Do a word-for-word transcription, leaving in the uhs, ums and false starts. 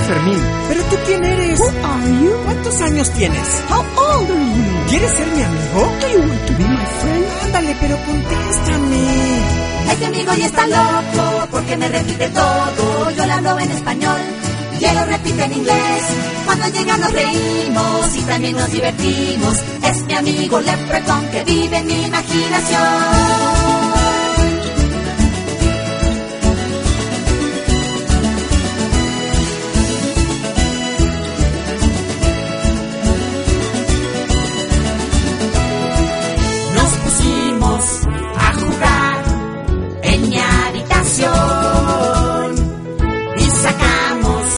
Fermín. ¿Pero tú quién eres? Who are you? ¿Cuántos años tienes? How old are you? ¿Quieres ser mi amigo? Do you want to be my friend? Ándale, pero contéstame. Este amigo ya está loco porque me repite todo. Yo le hablo en español y él lo repite en inglés. Cuando llega nos reímos y también nos divertimos. Es mi amigo Leprechaun que vive en mi imaginación.